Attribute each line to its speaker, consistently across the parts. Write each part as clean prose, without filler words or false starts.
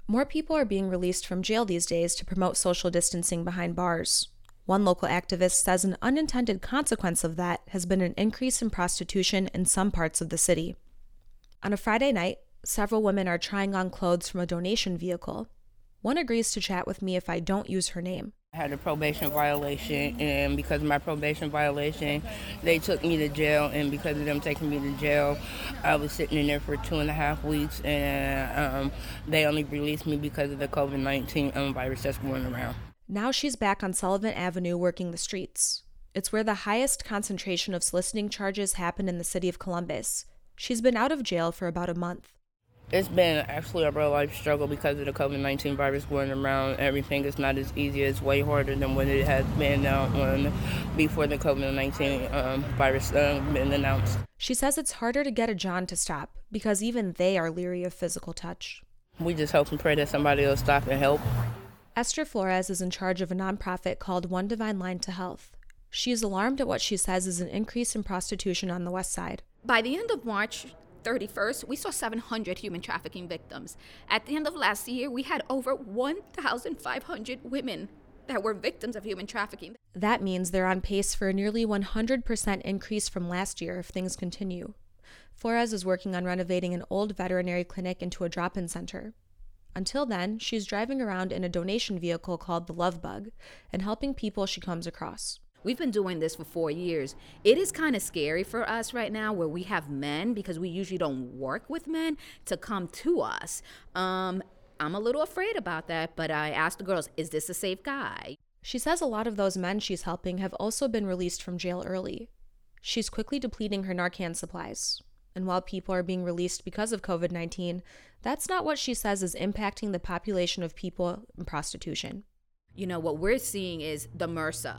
Speaker 1: More people are being released from jail these days to promote social distancing behind bars. One local activist says an unintended consequence of that has been an increase in prostitution in some parts of the city. On a Friday night, several women are trying on clothes from a donation vehicle. One agrees to chat with me if I don't use her name.
Speaker 2: I had a probation violation, and because of my probation violation, they took me to jail, and because of them taking me to jail, I was sitting in there for 2.5 weeks, and they only released me because of the COVID-19 virus that's going around.
Speaker 1: Now she's back on Sullivan Avenue working the streets. It's where the highest concentration of soliciting charges happen in the city of Columbus. She's been out of jail for about a month.
Speaker 2: It's been actually a real life struggle because of the COVID-19 virus going around. Everything is not as easy. It's way harder than what it has been before the COVID-19 virus been announced.
Speaker 1: She says it's harder to get a John to stop because even they are leery of physical touch.
Speaker 2: We just hope and pray that somebody will stop and help.
Speaker 1: Esther Flores is in charge of a nonprofit called One Divine Line to Health. She is alarmed at what she says is an increase in prostitution on the west side.
Speaker 3: By the end of March 31st, we saw 700 human trafficking victims. At the end of last year, we had over 1,500 women that were victims of human trafficking.
Speaker 1: That means they're on pace for a nearly 100% increase from last year if things continue. Flores is working on renovating an old veterinary clinic into a drop-in center. Until then, she's driving around in a donation vehicle called the Love Bug and helping people she comes across.
Speaker 3: We've been doing this for 4 years. It is kind of scary for us right now where we have men, because we usually don't work with men, to come to us. I'm a little afraid about that, but I asked the girls, is this a safe guy?
Speaker 1: She says a lot of those men she's helping have also been released from jail early. She's quickly depleting her Narcan supplies. And while people are being released because of COVID-19, that's not what she says is impacting the population of people in prostitution.
Speaker 3: You know, what we're seeing is the MRSA.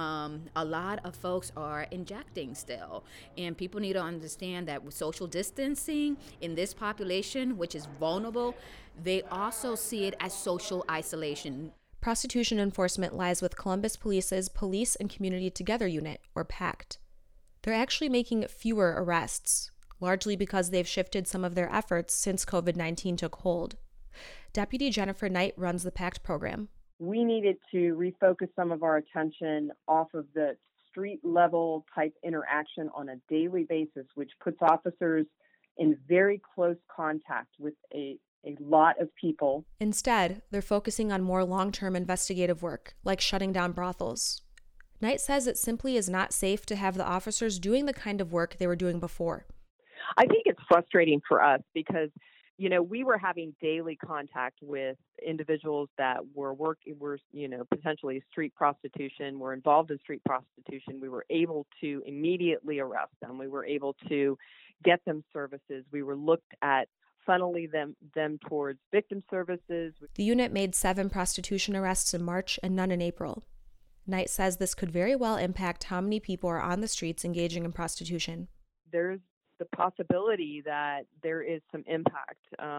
Speaker 3: A lot of folks are injecting still, and people need to understand that with social distancing in this population, which is vulnerable, they also see it as social isolation.
Speaker 1: Prostitution enforcement lies with Columbus Police's Police and Community Together Unit, or PACT. They're actually making fewer arrests, largely because they've shifted some of their efforts since COVID-19 took hold. Deputy Jennifer Knight runs the PACT program.
Speaker 4: We needed to refocus some of our attention off of the street level type interaction on a daily basis, which puts officers in very close contact with a lot of people.
Speaker 1: Instead, they're focusing on more long-term investigative work, like shutting down brothels. Knight says it simply is not safe to have the officers doing the kind of work they were doing before.
Speaker 4: I think it's frustrating for us because we were having daily contact with individuals that were potentially street prostitution, were involved in street prostitution. We were able to immediately arrest them. We were able to get them services. We were looked at funneling them towards victim services.
Speaker 1: The unit made 7 prostitution arrests in March and none in April. Knight says this could very well impact how many people are on the streets engaging in prostitution.
Speaker 4: There's the possibility that there is some impact.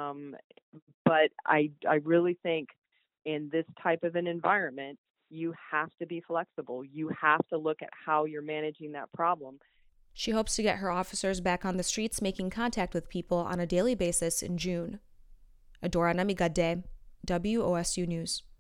Speaker 4: But I really think in this type of an environment, you have to be flexible. You have to look at how you're managing that problem.
Speaker 1: She hopes to get her officers back on the streets making contact with people on a daily basis in June. Adora Namigadde, WOSU News.